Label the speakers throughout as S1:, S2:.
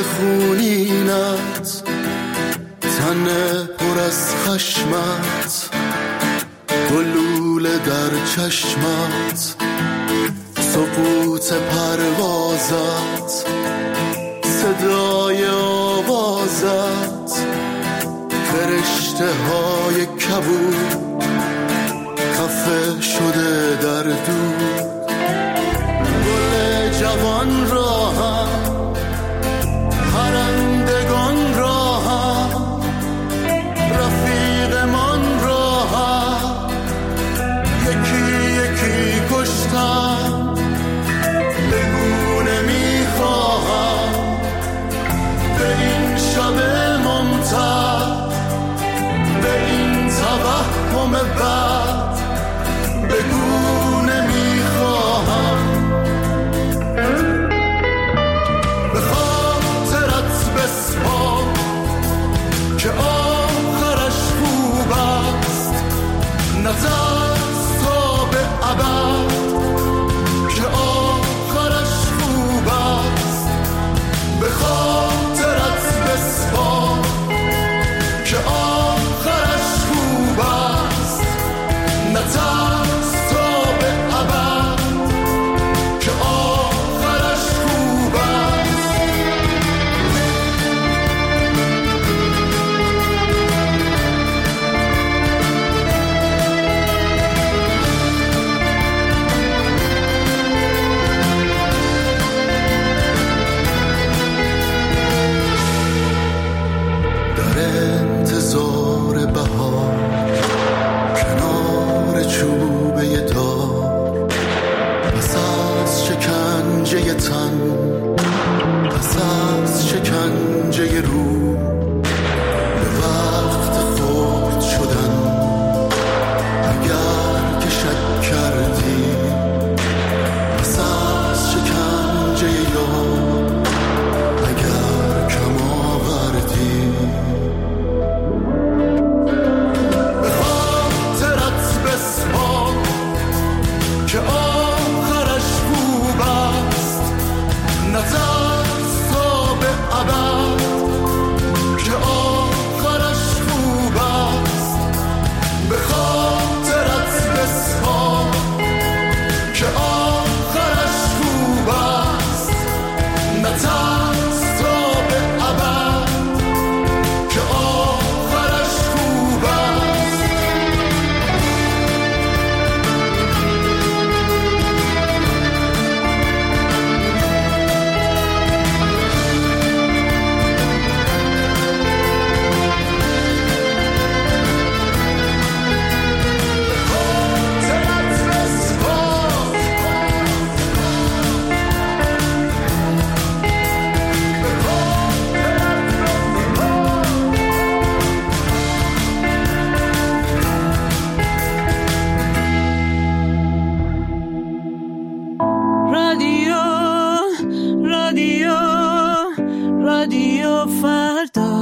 S1: خونینت، تن پر از خشمت، گلوله در چشمت، سقوط پروازت، صدای آوازت، فرشته های کبود خفه شده در دود. گل جوان را هم پرندگان را هم رفیقمان را هم یکی یکی کشتم. بگو نمیخواهم به این شب ممتد، به این توهم بد، بگو نمیخواهم. به خاطرت بسپار که آخرش خوب است، نترس تا به ابد که آخرش خوب است. به خاطرت بسپار که آخرش خوب است، نترس تا به ابد که آخرش خوب است. در انتظار بهار کنار چوبه دار، پس از شکنجه تن، پس از شکنجه روح، به وقت خود شدن. اگر که شک کردی پس از شکنجه یار، اگر کم آوردی. به خاطرت بسپار که آخرش خوب است، نترس تا به ابد که آخرش خوب است. به خاطرت بسپار که آخرش خوب است، نترس تا به ابد که آخرش خوب است.
S2: رادیو فردا.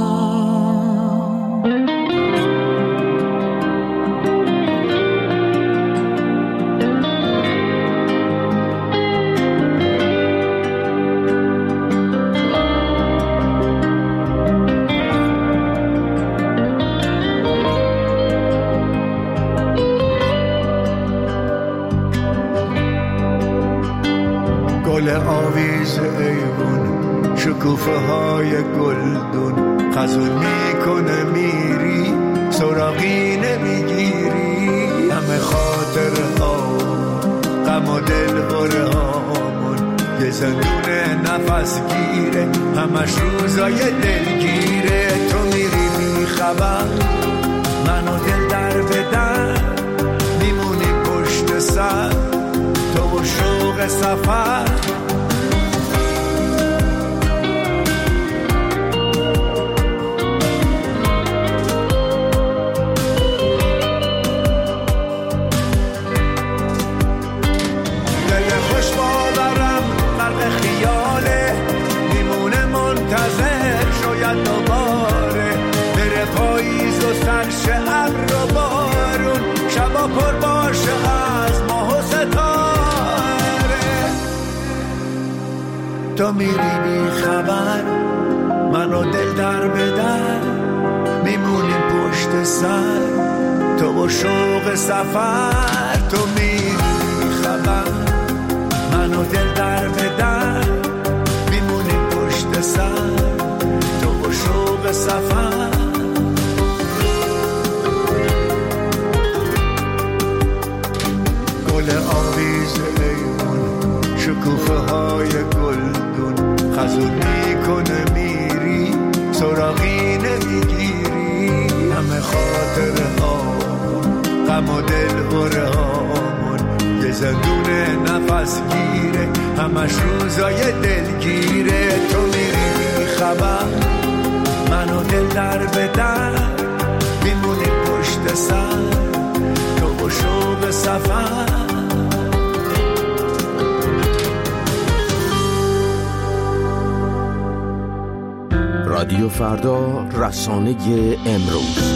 S3: گل آویز ایوون، شکوفه های گلدون، خزون میکنه میری سراغی نمیگیری. همه خاطر ها غم و دل بره هامون، یه زندون نفس گیره، همش روزای دلگیره. تو میری بیخبر، منو دل در بدن، میمونی پشت سر تو و شوق سفر. دوباره بره پاییز و سرش ابر و بارون، شبا پر باشه از ماه و ستاره. تو میری بی خبر، در به در میمونیم پشت سر، تو و شوق سفر، تو میری خبر، من و دل در به در میمونیم پشت سر، تو و شوق سفر. گل آویز ایمون، شکوفه های گلدون، خزون میکنه میری سراغی نمیگیری، همه خاطره هامون، غم و دل بره هامون، یه زندون نفس گیره، همش روزای دلگیره، تو میری خبر، من و دل در به در میمونی پشت سر، تو و شوق سفر.
S2: رادیو فردا، رسانه امروز.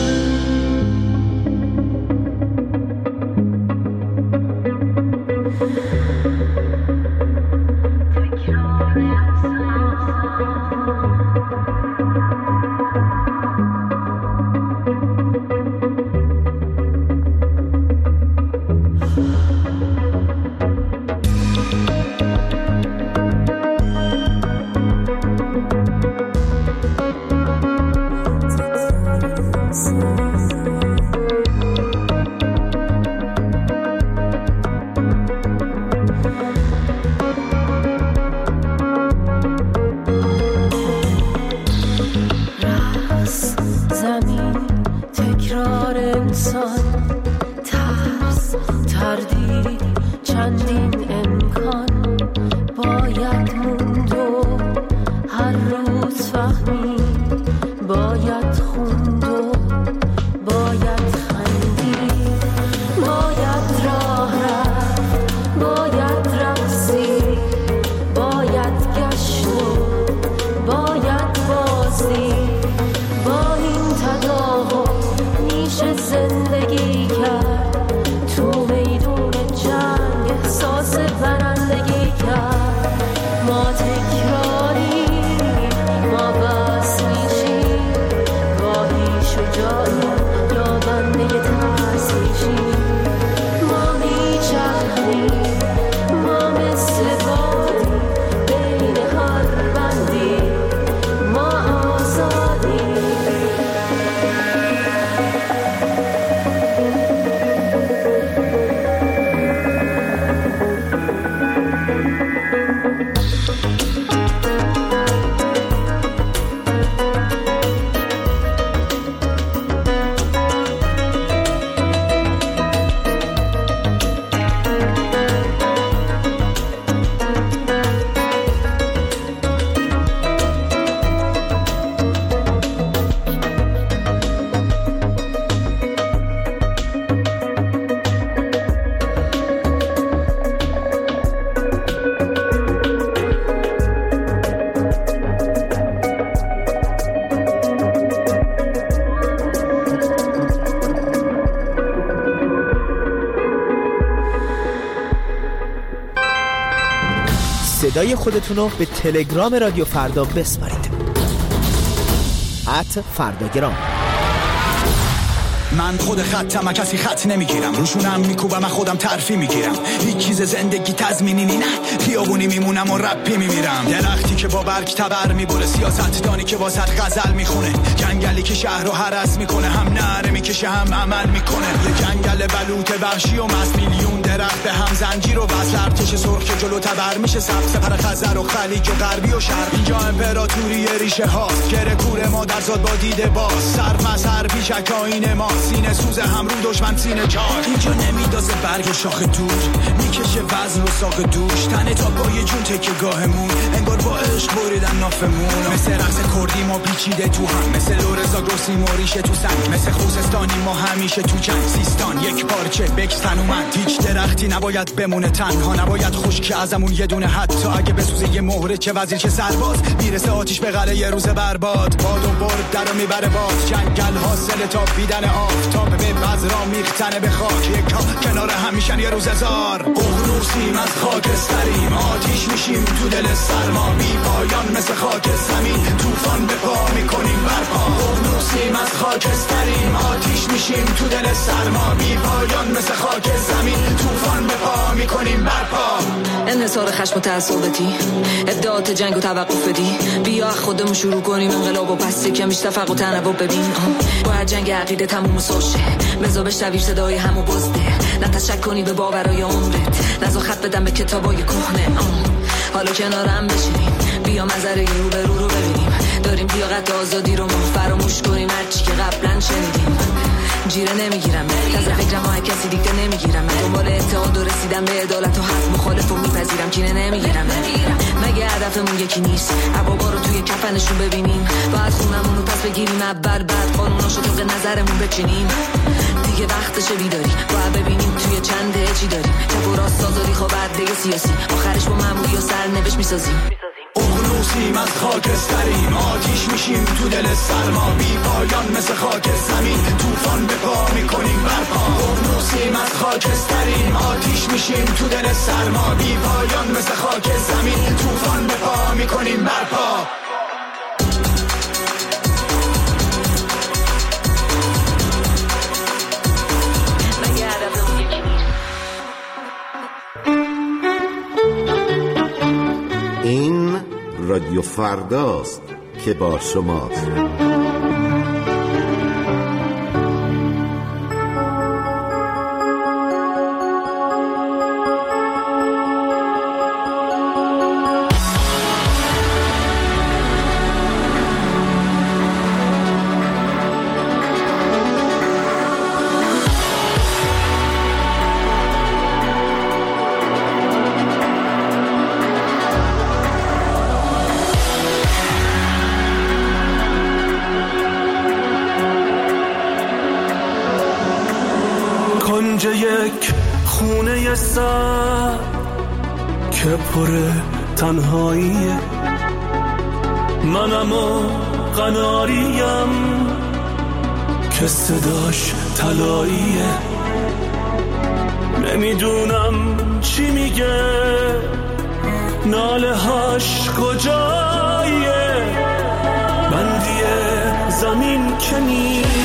S4: صدای خودتون رو به تلگرام رادیو فردا بسپارید. @فرداگرام.
S5: من خود خطم، کسی خط نمیگیرم، روشونم میکوبم، من خودم ترفی میگیرم، هیچ چیز زندگی تضمینی نه، خیابونی میمونم و رپی میمیرم، درختی که با برگ تبر میبره، سیاستدانی که واسط غزل میخونه، جنگلی که شهر رو هرس میکنه، هم نعره میکشه هم عمل میکنه، یه جنگل بلوط وحشی و مست، میلیون درخت به هم زنجیر و وصل، ارتش سرخ که جلو تبر میشه، سبز پر خزر و خلیج و غربی و شرق، اینجا امپراتوری ریشه هاست، گره کوره مادر زاد با دیده باز، سر مسر پیشک آینه ما، سینه سوز هم رو دشمن سینه چاک، اینجا نمیدازه برگ و شاخ دور، میکشه وزن و ساق دوش، تنه تا پای جون تکه گاهمون، انگار با عشق بریدن نافمون، مثل رقص کردی ما پیچیده تو هم، مثل لورزا گرسی موریشه تو سنگ، مثل خوزستانی ما همیشه تو جنگ، سیستان یک پارچه بکستن و من، هیچ درختی نباید بمونه تنها، نباید خشک ازمون یه دونه، حتی اگه بسوزه یه مهره، چه وزیر چه سرباز، میرسه آتیش به قلعه یه روز برباد، باد و برد درو میبره باز، جنگل حاصل تا بیدن آفتاب به بذرا میختنه به خاک، یک کنار همیشن یه روز هزار، ققنوسیم از خاکستریم، آتیش میشیم تو دل سرما، بی پایان مثل خاک زمین، طوفان به پا میکنیم خاکستریم، آتیش میشیم تو دل سرما، بی پایان مثل خاک زمین، طوفان به پا میکنیم برپا.
S6: انحصار خشم و تعصبتی، ابداعات جنگ و توقف بدی، بیا خودمون شروع کنیم انقلاب و پس کمیش تفرق و تنوع ببین. باید جنگ عقیده تموم سوشه، بزا بشنوی صدای همو بزده، نه تشک کنی به باورای عمرت، نزا خط بدم به کتابای کهنه. حالا کنارم بشینیم، بیا منظره رو به رو ببینیم، داریم لیاقت آزادی رو ما فراموش کنیم، هرچی که قبلا شنیدیم. جیره نمیگیرم از فکرم های کسی دیگه نمیگیرم، دنبال اتحاد و رسیدم به عدالت و حق مخالف و میپذیرم، کینه نمیگیرم. مگه هدفمون یکی نیست عبابا رو توی کفنشون ببینیم، باید خونمون رو پس بگیریم اول، بعد قانوناشو طبق نظرمون بچینیم. دیگه وقتشه بیداری، باید ببینیم توی چنده چی داریم، چپ و راست آزادی خواه برده سیاسی، آخرش با معمولی و سرنوشت میسازیم.
S5: اقنوسیم از خاکستریم، آتیش میشیم تو دل سرما، بی پایان مثل خاک زمین، طوفان به پا میکنیم برپا. اقنوسیم از خاکستریم، آتیش میشیم تو دل سرما، بی پایان مثل خاک زمین، طوفان به پا میکنیم برپا.
S7: این رادیو فرداست که با شماست.
S3: کنج یک خونه سر که پر تنهاییه، منم و قناریم که صداش طلاییه، نمیدونم چی میگه، ناله هاش کجاییه، بندی زمین که نیست،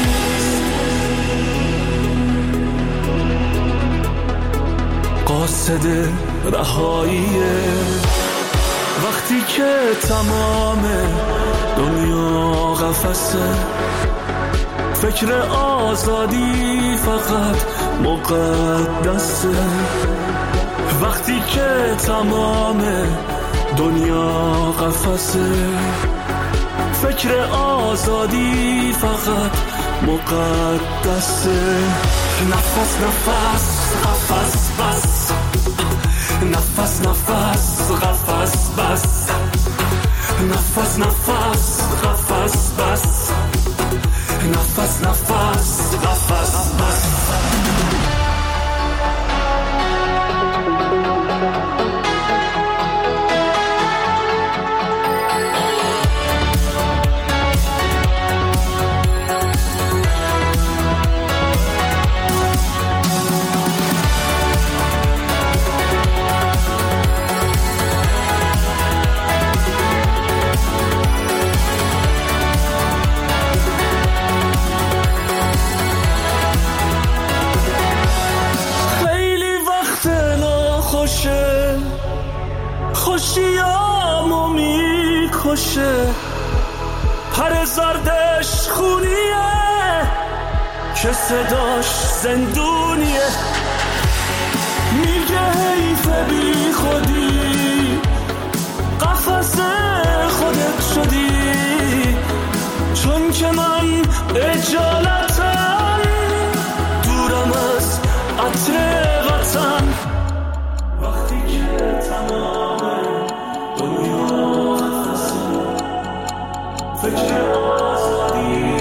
S3: قاصد رهاییه. وقتی که تمام دنیا قفسه، فکر آزادی فقط مقدسه. وقتی که تمام دنیا قفسه، فکر آزادی فقط مقدسه. نفس نفس قفس بس، نفس نفس قفس بس، نفس نفس قفس بس، نفس نفس قفس بس. خوشیامو میکشه، پر زردش خونیه که صداش زندونیه، میگه حیف بی خودی قفس خودت شدی، چون که من اجالتم دورم از عطر وطن. وقتی که تمام دنیا قفسه، فکر آزادی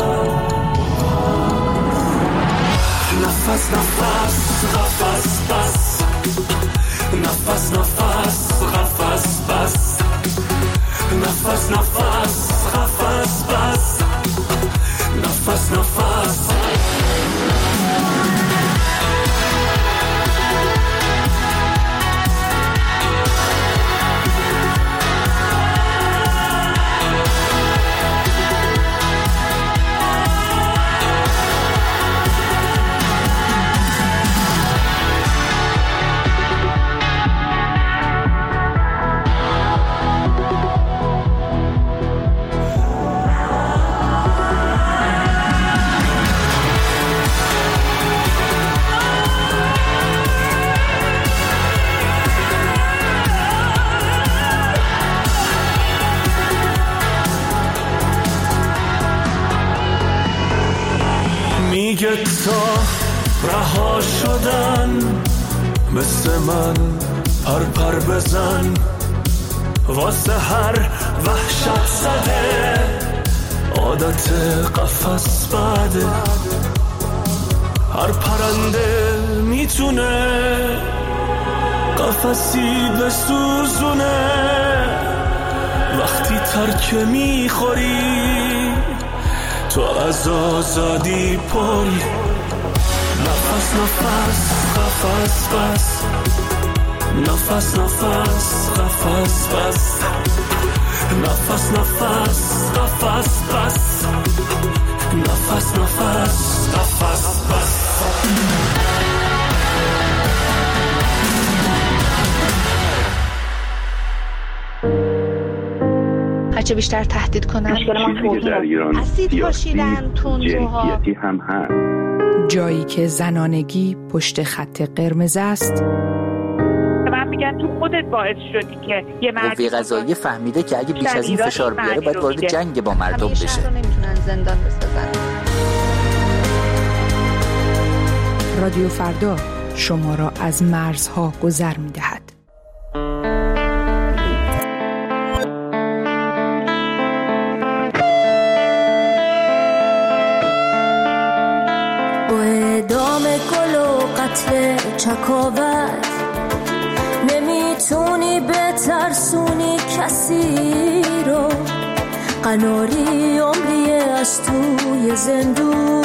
S3: نفس نفس قفس بس، نفس نفس قفس بس، نفس نفس قفس بس، نفس نفس.
S1: دیگه تا رها شدن مثل من پر بزن واسه هر وحشت زده عادت قفس بعده هر پرنده میتونه قفسی بسوزونه وقتی ترک میخوری تو از آزادی پری نفس نفس قفس بس نفس نفس قفس بس نفس نفس قفس بس نفس نفس قفس بس
S8: هرچه بیشتر تهدید کنن
S9: چیزی که در ایران سیاسی جنسیتی هم هست.
S10: جایی که زنانگی پشت خط قرمز است.
S11: من میگم تو خودت باعث شدی که یه
S12: قوه قضاییه فهمیده که اگه بیش از این فشار بیاره باید وارد جنگ با مردم بشه.
S8: همیشه نمیتونن زندان بسازن.
S10: رادیو فردا شما را از مرزها گذر میدهد.
S13: چکاوت نمیتونی بترسونی کسی رو قناری عمریه از توی زندون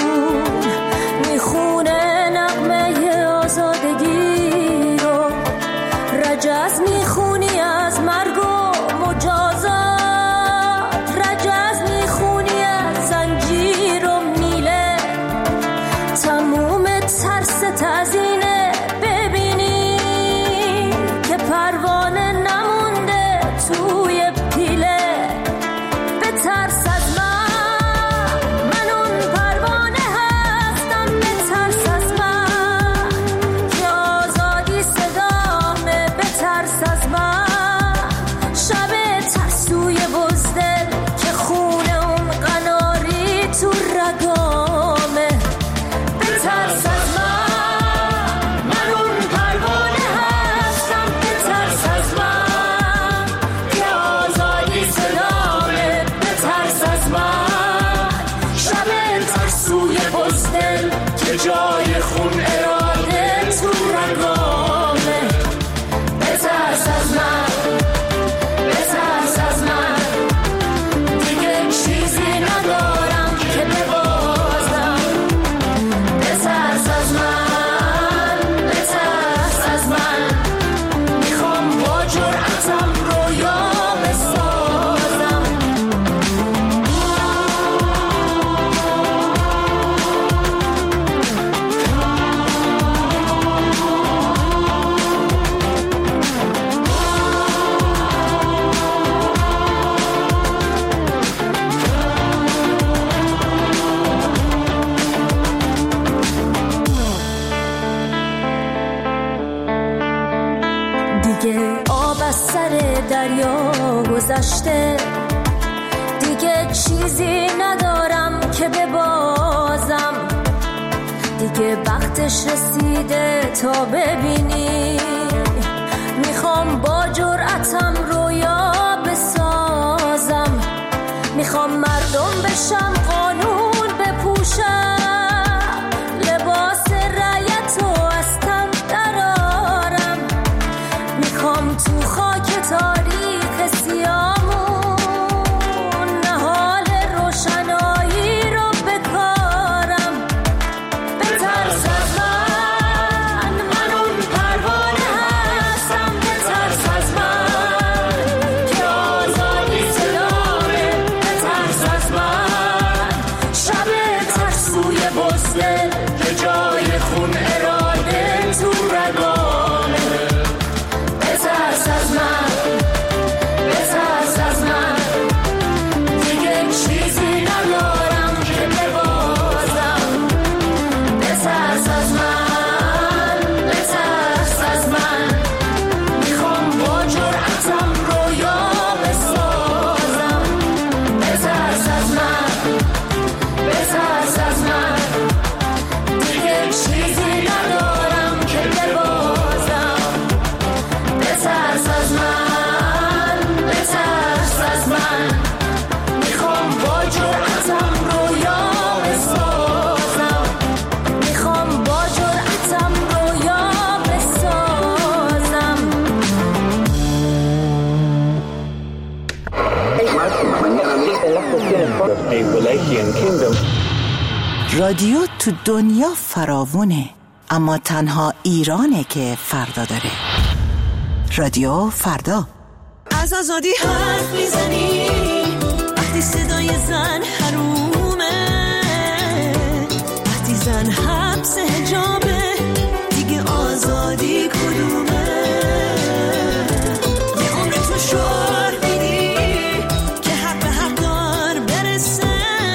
S13: میخونه نغمه آزادگی رو رجز میخونی از مرگ و مجازات رجز میخونی از زنجیر و میله تموم ترس تزینه جای خون اراده تو رگامه بترس از من بترس از من دیگه چیزی ندارم که ببازم بترس از من بترس از من میخوام با جرأتم رویا بسازم دریا گذشته دیگه چیزی ندارم که ببازم دیگه وقتش رسیده تا ببینی میخوام با جرأتم رویا بسازم میخوام مردم بشم قانون بپوشم لباس رعیت رو از تن درارم میخوام تو خاک تاریخ سیامون نهال روشنایی رو بکارم بترس از من اون پروانه هستم بترس از من که آزادی صدامه بترس از من شب ترسو
S14: رادیو تو دنیا فراوونه، اما تنها ایرانه که فردا داره. رادیو فردا.
S15: از آزادی حرف میزنی وقتی صدای زن حرومه، وقتی زن حبس حجابه دیگه آزادی کدومه؟ یه عمر تو شعار میدی که حق به حق دار برسه،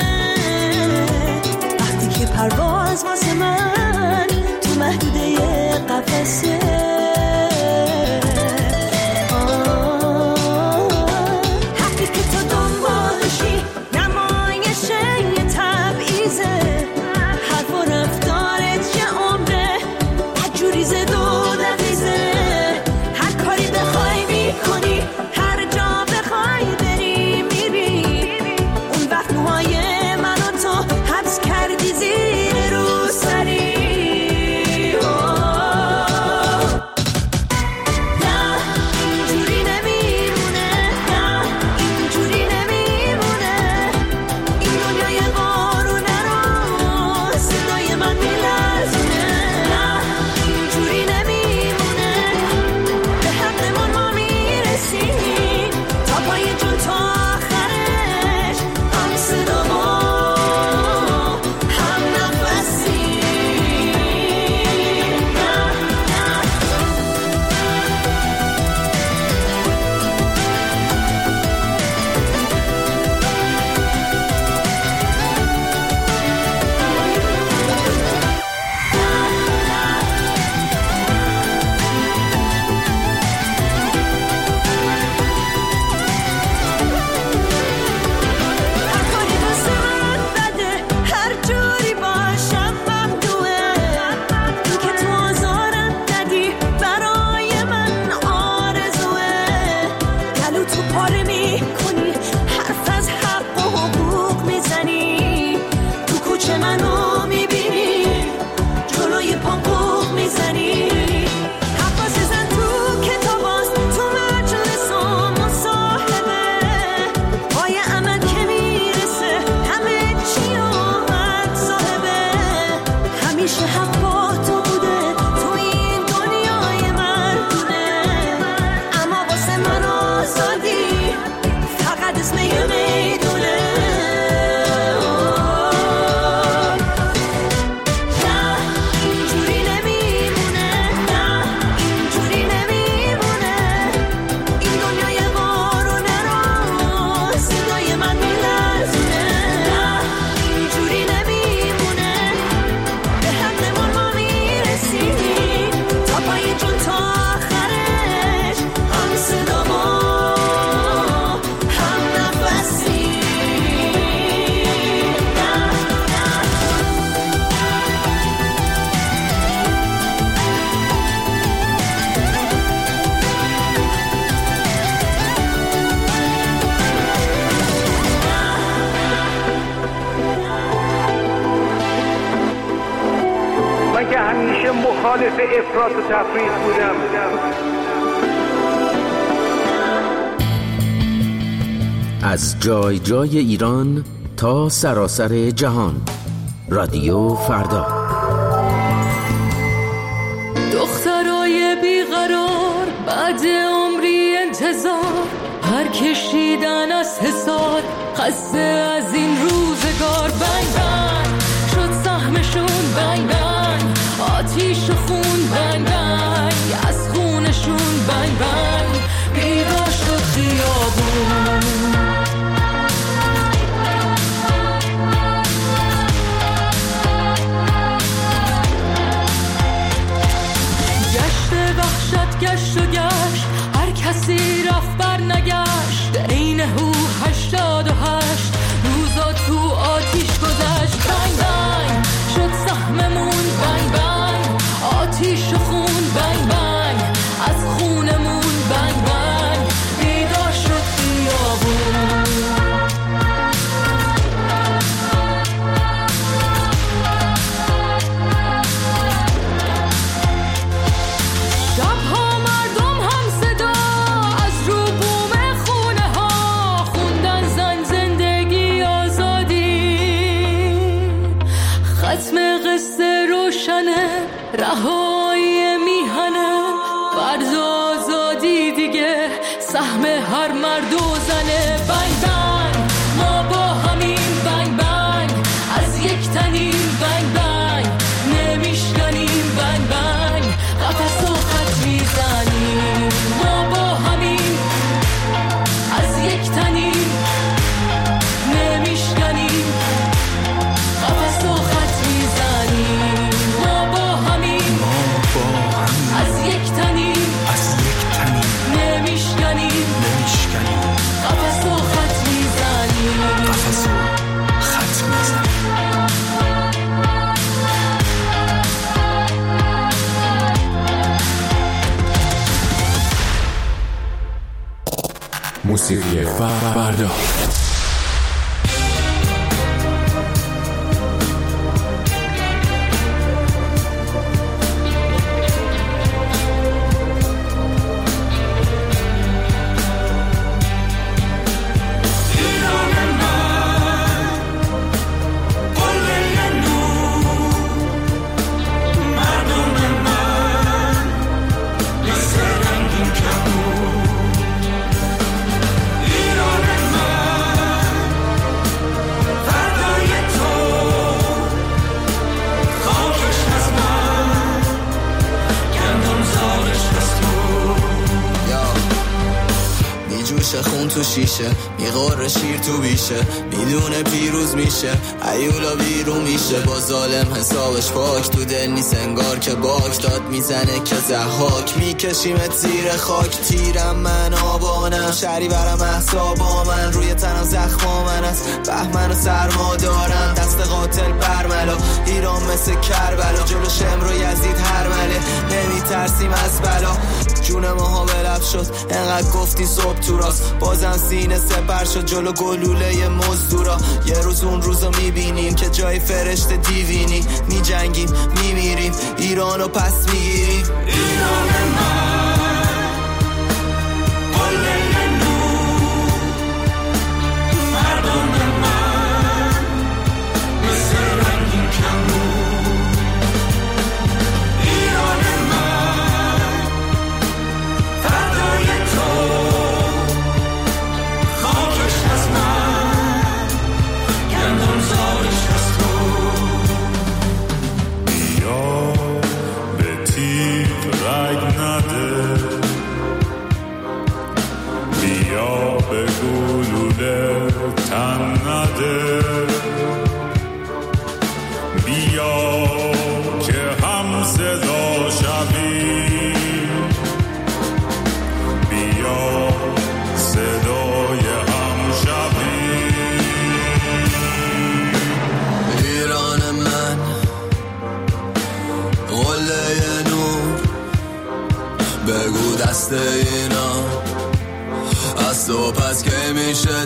S15: وقتی که پرواز واسه من تو محدوده قفسه.
S16: مخالف افراط و تفریط بودم.
S2: از جای جای ایران تا سراسر جهان، رادیو فردا.
S17: دخترای بیقرار بعد عمری انتظار، هر کشیدن از حساد، خسته از این روزگار. بنگ بنگ شد سهمشون، بنگ بنگ آتیش و خون، بنگ بنگ از خونشون، بنگ بنگ بیدار شد خیابون. گشت وحشت گشت و گشت، هر کسی رفت بر نگشت. عین هو 88 روزا تو آتیش گذشت. بنگ بنگ شد سهممون، بنگ بنگ آتیش و خون، بنگ بنگ از خونمون، رهایی میهنه، فرض آزادی دیگه سهم هر مرد و زنه. بنگ بنگ ما با همین، بنگ بنگ از یک تنیم، بنگ بنگ نمیشکنیم، بنگ بنگ قفس و خط میزنیم. ما با همین از یک تنیم، نمیشکنیم، قفس و خط میزنیم. ما با همین از یک تنیم، نمیشکنیم، قفس و خط میزنیم،
S1: قفس و خط میزنیم. موسیقی فردا.
S18: خون تو شیشه، میغوره شیر تو بیشه، میدونه پیروز میشه، ایولا بیرون میشه. با ظالم حسابش پاک، تو دل نیست انگار که باک داد میزنه که زحاک. میکشیمت زیر خاک، تیرم من آبانم، شری برم احسابا من، روی تنم زخما من است، بهمن و سرما دارم، دست قاتل برملا، ایران مثل کربلا، جلو شمر و یزید هرمله، نمیترسیم از بلا. جون ماها به لب شد، انقدر گفتی صبح تو راست، بازم سینه سپر شد جلو گلوله مزدورا. یه روز اون روزو میبینیم که جای فرشته دیوینی، میجنگیم میمیریم، ایرانو پس میگیریم. ایران من قله نور، مردم من مثل رنگین کمون. ایران من فردای تو، خاکش از من، گندم زارش از تو.
S1: بیا به تیغ رگ نده، بیا به گلوله تن نده، بیا که هم صدا شوی، بیا صدای هم شوی.
S18: ایران من قله نور، بگو دست اینا از تو پس که میشه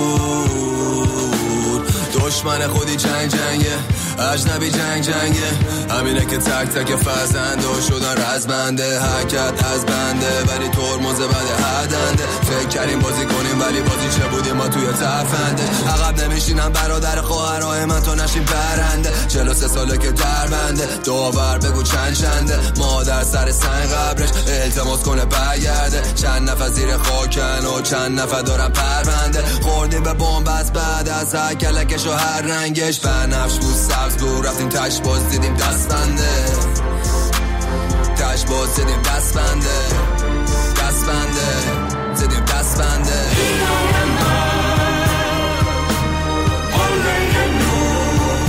S18: دور. دشمن خودی جنگ جنگه، اجنبی جنگ جنگه، همینه که تک تک فرزنده شدن رزمنده، حرکت از بنده ولی ترمز بده هدنده. فکر کردیم بازی کنیم ولی بازی چه بودیم ما توی ترفنده. عقب نمیشینم برادر خواهرای من تو نشیم برنده، 43 ساله که در بنده، داور بگو چند چنده. مادر سر سنگ قبرش التماس کنه برگرده، چند نفر زیر خاکن و چند نفر دارن پرونده. خوردیم به بمب از بعد از هر کلکش و هر رنگش، بنفش بود سبز بود، رفتیم تش باز دیدیم دست بنده، تش باز دیدیم دست بنده، دست بنده دیدیم دست بنده. ایران من قله نور،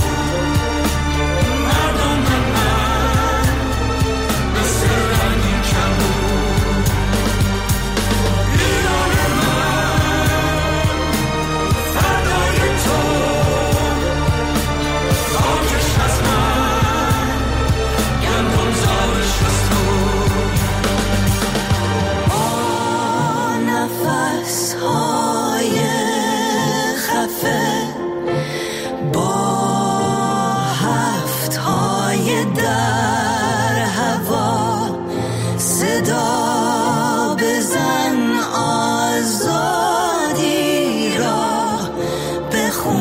S18: مردم من مثل رنگین کمون. ایران من فردای تو، خاکش از من، گندم زارش از تو. نفس های خفه با هفت های در هوا، صدا بزن آزادی را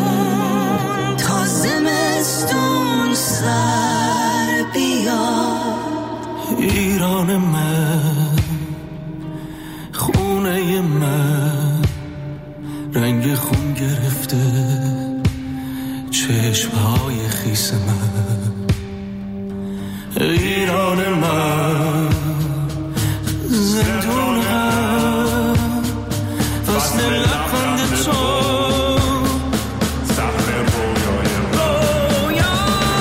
S18: بخون تا زمستون سر بیاد.
S19: ایران من، خونه من، رنگ خون گرفته چشمهای خیس من. ایران من، زندون من، وصل لبخند تو، سفر رویای رویا.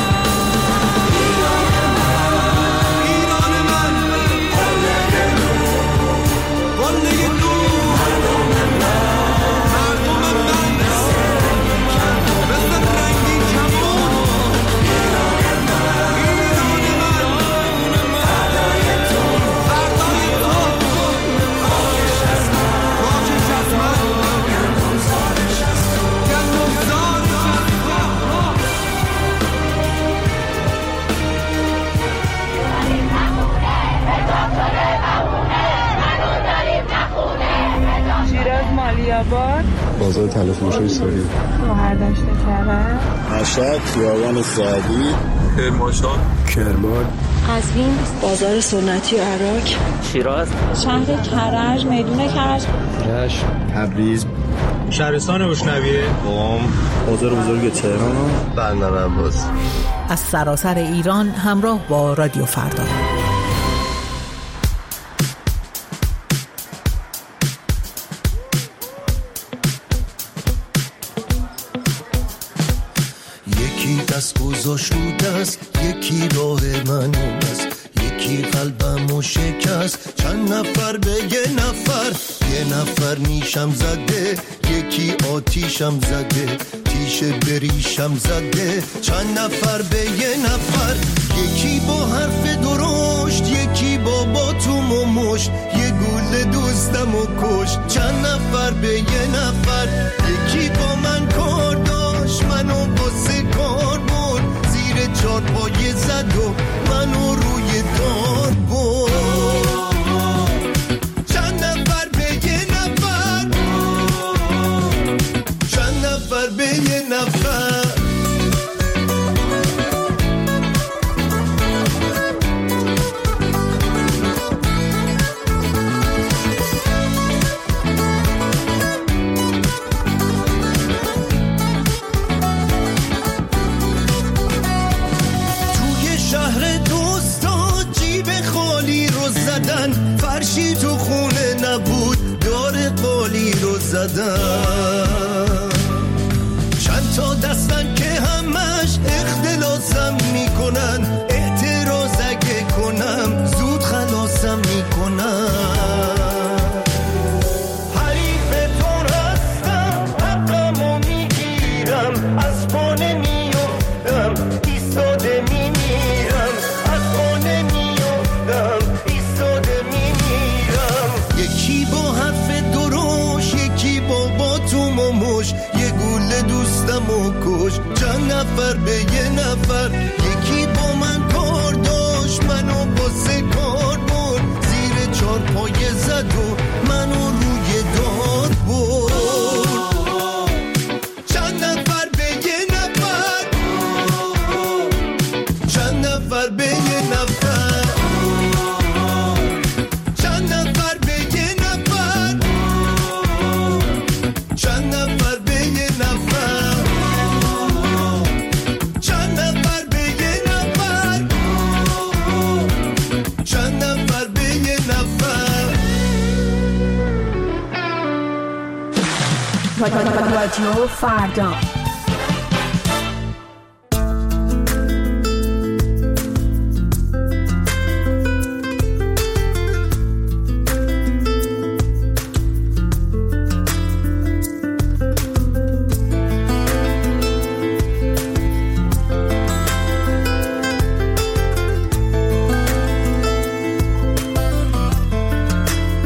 S19: ایران من، قله نور، قله نور، مردم من، مثل رنگی کمون. ایران من، فردای تو، خواهش از من، گندم زارش از تو.
S11: شیراز مالیاباد،
S20: بازار تلفروشی سوری،
S11: شهرداشت کرد،
S20: مشهد، خیابان سعدی، کرمانشاه، کرمان،
S21: قزوین، بازار سنتی عراق،
S12: شیراز،
S21: شهر کرج، میدون کرج،
S20: رشت، تبریز،
S22: شهرستان بوشنویه،
S20: قم، بازار بزرگ تهران، بندر عباس.
S14: از سراسر ایران همراه با رادیو فردا.
S23: یکی دست گذاشت رو دست، یکی راه من است، یکی قلبمو شکست. چند نفر به یه نفر نیشم زده، یکی آتیشم زده، تیشه بریشم زده. چند نفر به یه نفر، یکی با حرف درشت، یکی با توم و مشت، یه گل دوستمو کشت. چند نفر به یه نفر، یکی با من کار داشت، منو واسه کار برد، زیر چارپایه زد و منو روی دار برد. چند نفر به یه نفر، چند نفر به یه نفر. فرشی تو خونه نبود، دار قالی رو زدن. چند تا دستن که همش اختلاسم میکنن، اعتراض اگه کنم زود خلاصم میکنن. حریفتون هستم، حقمو میگیرم، از پا نمیافتم، ایستاده میمیرم، از پا نمیافتم، ایستاده میمیرم. یکی با حرف دروش، یکی با توم و مش، یه گوله دوستمو کش. چند نفر به یه نفر، یکی با من کار داشت، منو واسه کار برد، زیر چارپایه زد و منو روی دار برد. چند نفر به یه نفر، چند نفر به یه نفر، چند نفر به یه نفر، چند نفر به یه نفر، چند نفر به یه نفر، چند نفر به یه نفر.
S10: رادیو فردا.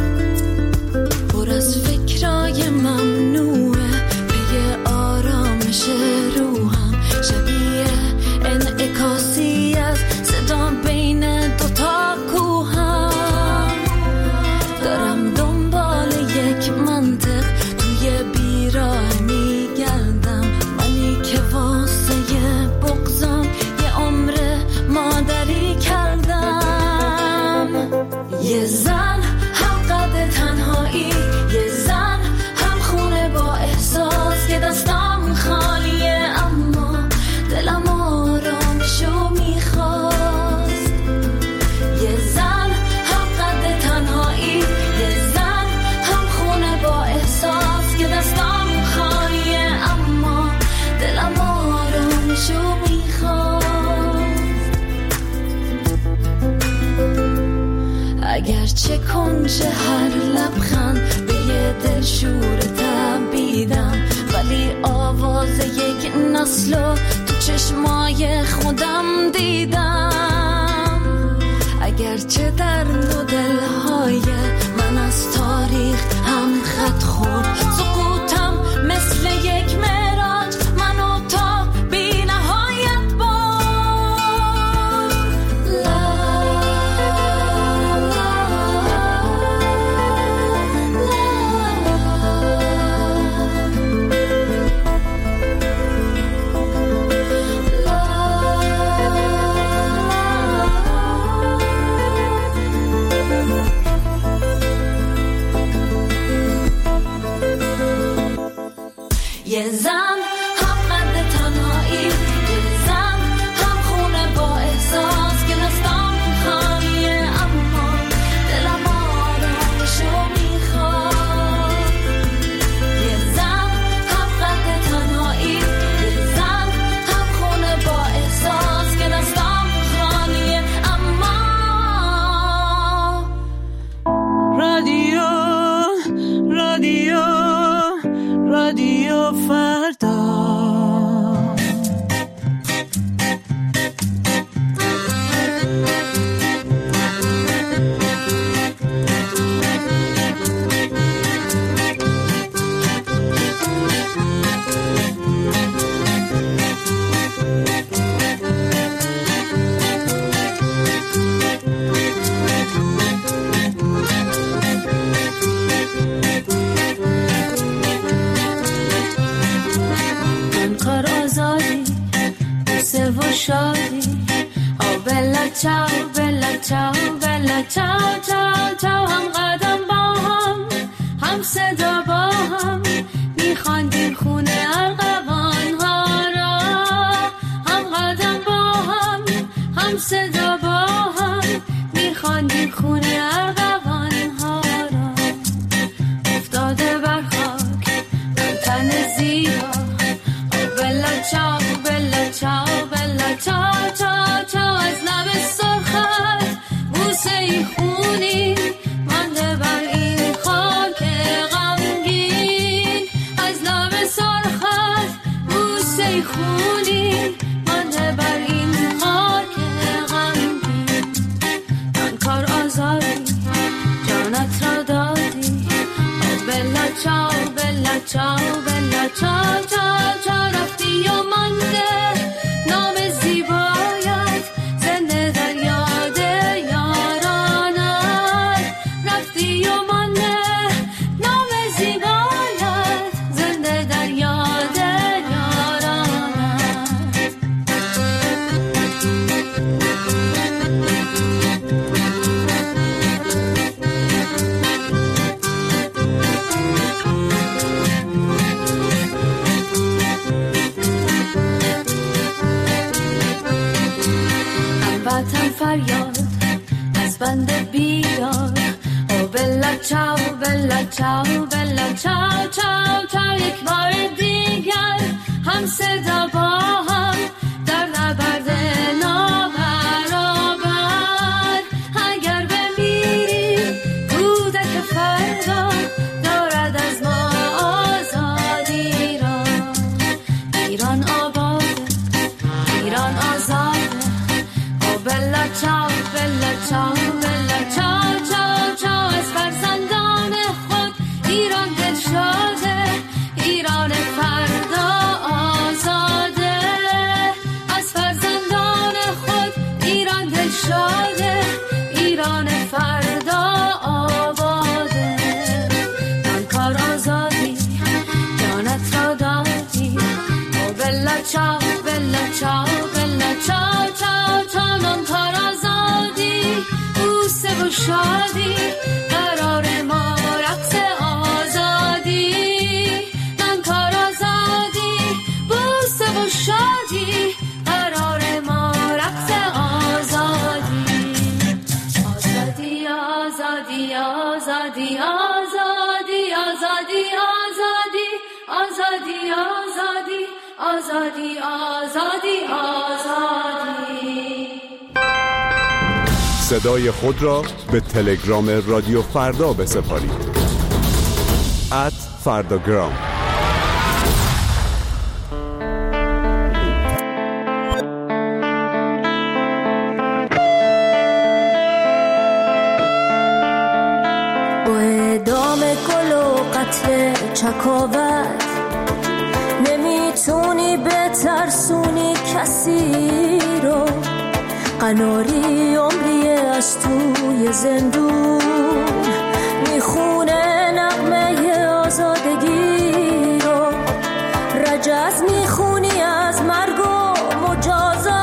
S17: پر از فکرای ممنوعه، پی آرامش
S13: باشه هر لبخند به یه دل شور تبیدم، ولی آواز یک نسلو تو چشمای خودم دیدم. اگرچه در مدل‌های من از تاریخ هم خط خورد، سقوطم مثل یک معراج منو تا بی نهایت برد. یه زن هم قد تنهایی، یه زن هم خونه با احساس که دستم خالیه اما دلم آرامشو میخواد. یه زن هم قد تنهایی، یه زن هم خونه با احساس که دستم خالیه اما
S15: رادیو فردا. شادی او بلا چاو بلا چاو بلا چاو چاو چاو، هم قدم با هم صدا با هم میخواندیم خونه ارغوان ها را. هم قدم با هم صدا با هم میخواندیم خونه ارغوان ها را. افتاده بر خاک من تن زیبا او بلا چاو بلا چاو چاو چاو چاو، از لب سرخت بوسه ای خونی مانده بر این خاک غمگین. از لب سرخت بوسه ای خونی مانده بر این خاک غمگین. من کار آزادی جانت را دادی او بلا چاو بلا چاو بلا چاو چاو چاو، رفتی و مانده نام زیبایت زنده در یاد یارانت. رفتی و مانده نام زیبایت زنده در یاد یارانت. وطن فریاد از بند بیدار او بلا چاو بلا چاو بلا چاو چاو چاو، یک بار دیگر هم صدا با هم در نبرد نابرابر. اگر بمیریم کودک فردا دارد از ما آزادی را. ایران آباد، ایران آزاد، بلا چاو بلا چاو بلا چاو چاو چاو، از فرزندان خود ایران دل شاده، ایران فردا آزاده. از فرزندان خود ایران دل شاده، ایران فردا آباده. من کار آزادی جانت را دادی او بلا چاو بلا چاو بلا چاو چاو چاو، من کار آزادی بوسه و شادی قرار ما رقص آزادی. من کار آزادی بوسه و شادی قرار ما رقص آزادی. آزادی آزادی آزادی آزادی آزادی آزادی آزادی آزادی آزادی آزادی آزادی.
S1: صدای خود را به تلگرام رادیو فردا بسپارید. @فرداگرام.
S15: با اعدام گل و قتل چکاوت نمیتونی بترسونی کسی رو، قناری عمری از توی زندون میخونه نغمه آزادگی رو، رجز میخونی از مرگ و مجازات،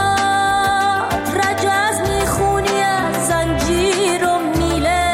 S15: رجز میخونی از زنجیر و میله،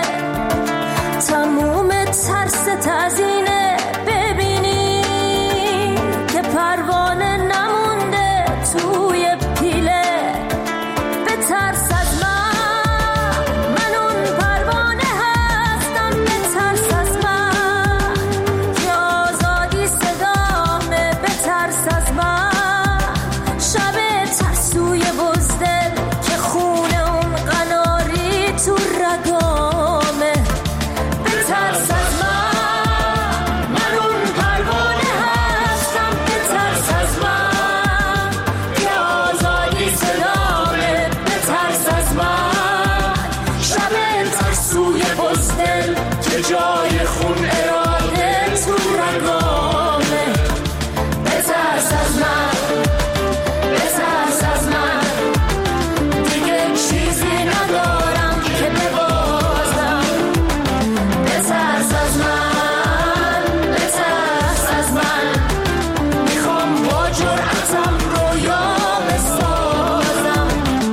S15: تموم ترس تزینه ببینی که پروانه نمونده توی پیله. بترس از من اون پروانه هستم، بترس از من که آزادی صدامه، بترس از من شب ترسوی بزدل که خونه اون قناری تو رگامه. بترس از من اون پروانه هستم، بترس از من که آزادی صدامه، بترس از من شب ترسوی بزدل که جای خون اراده تو رگامه. بترس از من، بترس از من، دیگه چیزی ندارم که ببازم. بترس از من، بترس از من، میخوام با جرأتم رویا بسازم.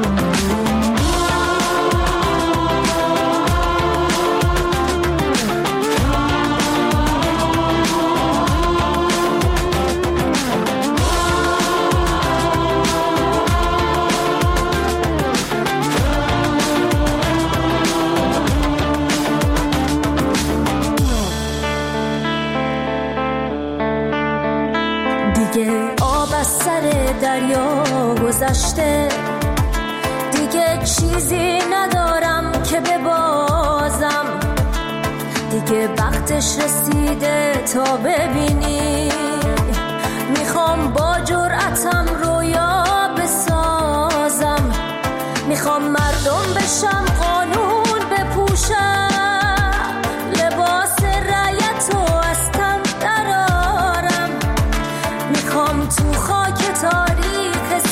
S15: دیگه آب از سر دریا گذشته، دیگه چیزی ندارم که ببازم، دیگه وقتش رسیده تا ببینی، میخوام با جرأتم رویا بسازم، میخوام مردم بشم، قانون بپوشم، لباس رعیت و از تن درارم، میخوام تو خاک تاریخ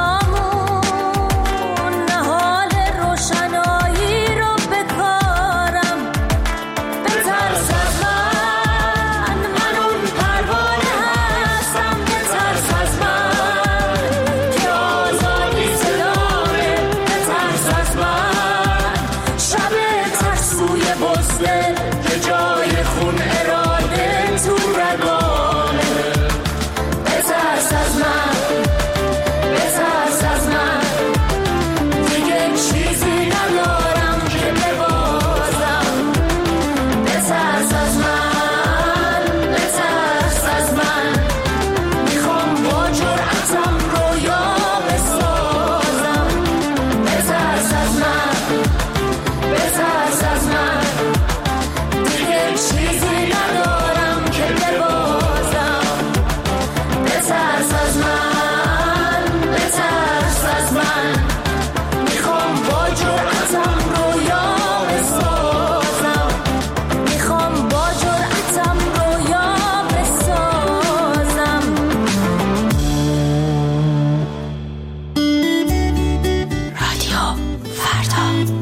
S15: سیامون نهال روشنایی رو بکارم. بترس از من اون پروانه هستم، بترس از من که آزادی صدامه، بترس از من شب ترسوی بزدل که جای خون اراده تو رگامه. بترس از من، بترس از من، دیگه چیزی ندارم که ببازم. بترس از من، بترس از من، میخوام با جرأتم رویا بسازم. بترس از من، بترس از من، دیگه چیزی ندارم که ببازم. بترس از من، بترس از من، میخوام با جرأتم رویا بسازم، میخوام با جرأتم رویا بسازم. رادیو فردا.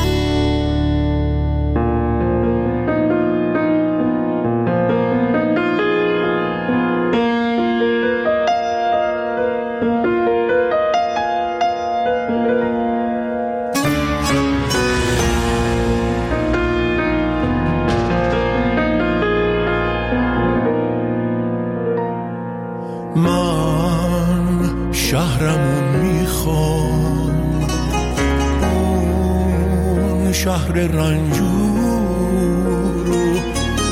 S23: من شهرمون میخوام، اون شهر رنجور و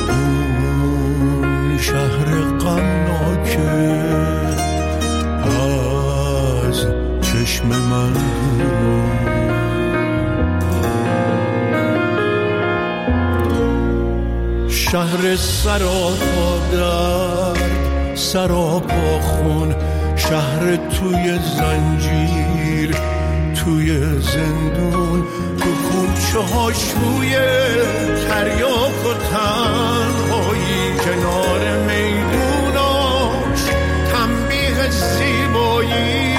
S23: اون شهر غمناکه از چشم من دور. شهر سراپا درد سراپا خون، شهر توی زنجیر توی زندون، تو کوچه هاش روی تریاک و تنهایی، کنار میدوناش تنبیه زیبایی.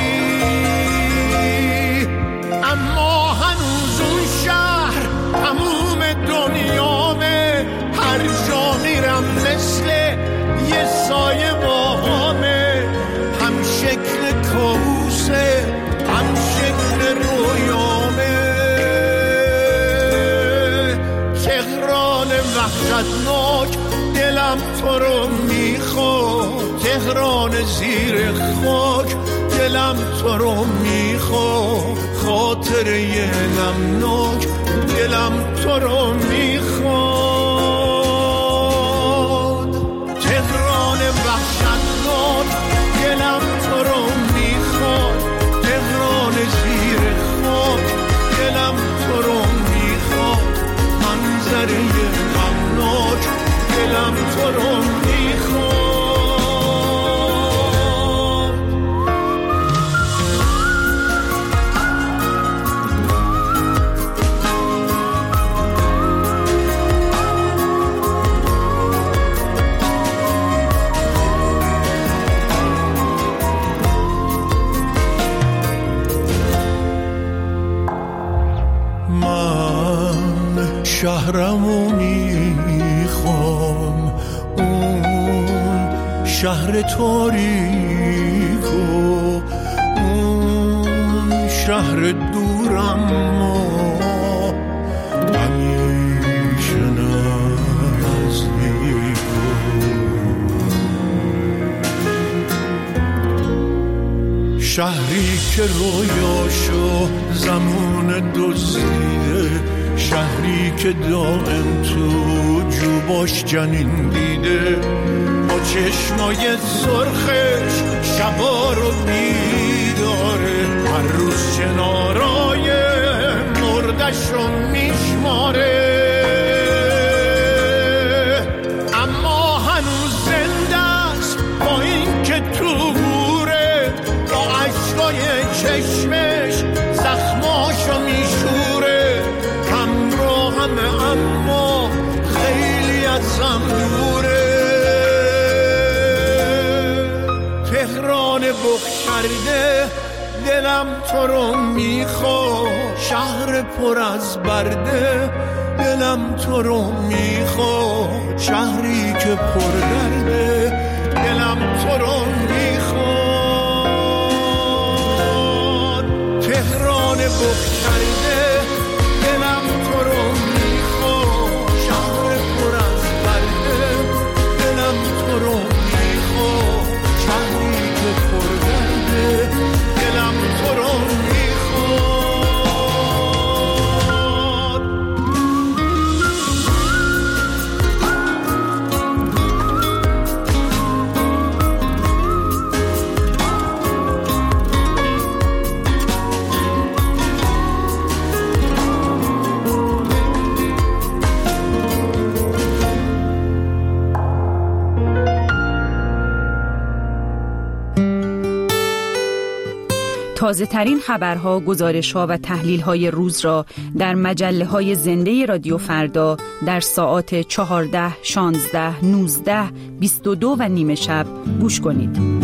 S23: اما هنوز اون شهر تموم دنیامه، هر جا میرم مثل یه سایه باهامه، هم شکل کابوسه هم شکل رویامه. تهران وحشتناک دلم تو رو میخواد، تهران زیر خاک دلم تو رو میخواد، خاطره غمناک دلم تو رو میخواد. تهران وحشتناک دلم تو رو میخواد، تهران زیر خاک دلم تو رو میخواد، منظره غمناک دلم تو رو میخواد. شهرمو میخوام، اون شهر تاریک و اون شهر دورم همیشه نزدیک. شهری که رویاشو زمان دزدیده، شهری که دائم تو جوباش جنین دیده، با چشمای سرخش شبا رو بیداره، هر روز چنارای مردش رو میشماره. اما هنوز زنده است با این که تو گوره، با عشقای چشمش زخماشو میشوره، اما خیلی ازم دوره. تهران بخ کرده دلم تو رو میخواد، شهر پر از برده دلم تو رو میخواد، شهری که پر درده دلم تو رو میخواد. تهران بخ کرده دلم تو رو میخواد، شهر پر از برده دلم تو رو میخواد، شهری که پر درده دلم تو رو
S10: تازه ترین خبرها، گزارش‌ها و تحلیل‌های روز را در مجله‌های زنده رادیو فردا در ساعات 14، 16، 19، 22 و نیمه شب گوش کنید.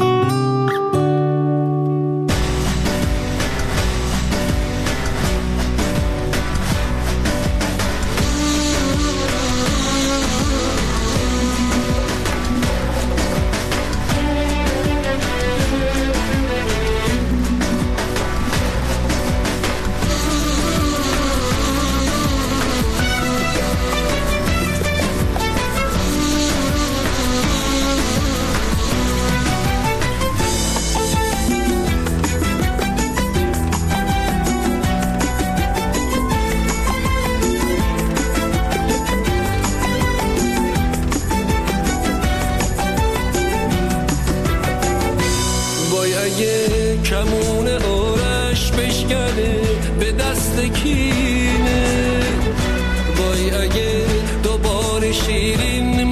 S4: کمون آرش بشکنه به دست کینه، وای اگه دوباره شیرین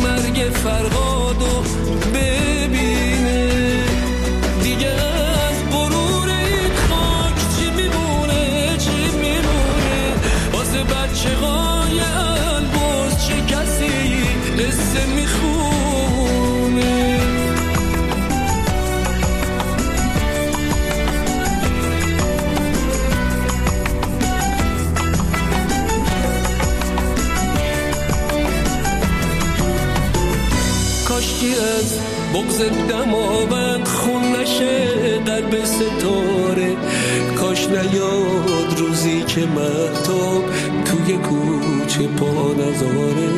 S4: بغض دماوند خون نشه قلب ستاره. کاش نیاد روزی که مهتاب توی کوچه پا نذاره.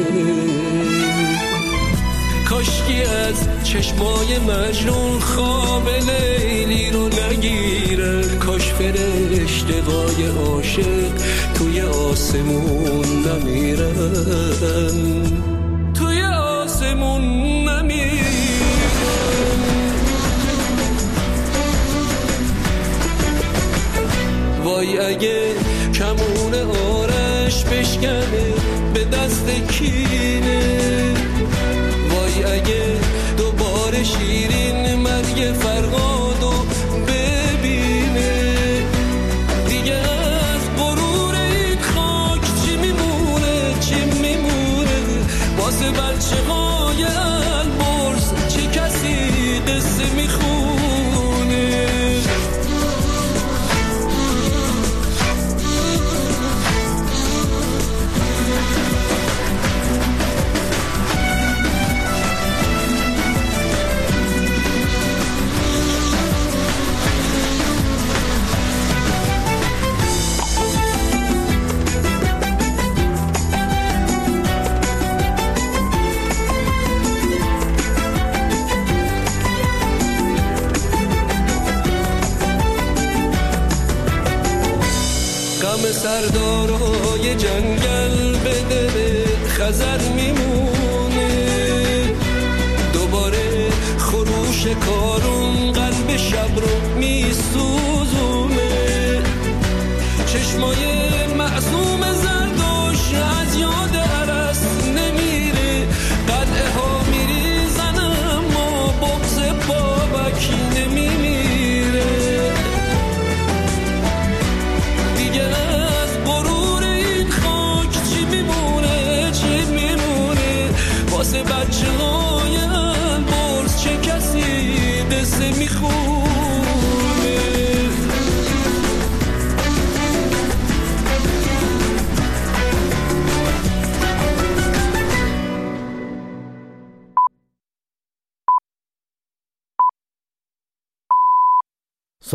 S4: کاشکی از چشمای مجنون خواب لیلی رو نگیره. کاش فرشته‌های عاشق توی آسمون نمیرن، توی آسمون نمیرن. وای اگه کمون آرش بشکنه به دست کینه. وای اگه دوباره شیرین مرگ فرهادو ببینه. دیگه از غرور این خاک چی میمونه، چی میمونه؟ واسه بچه های البرز چه کسی قصه میخونه؟ سردارای جنگل به دل خزر میمونه. دوباره خروش کارون قلب شب رو میسوزونه. چشمای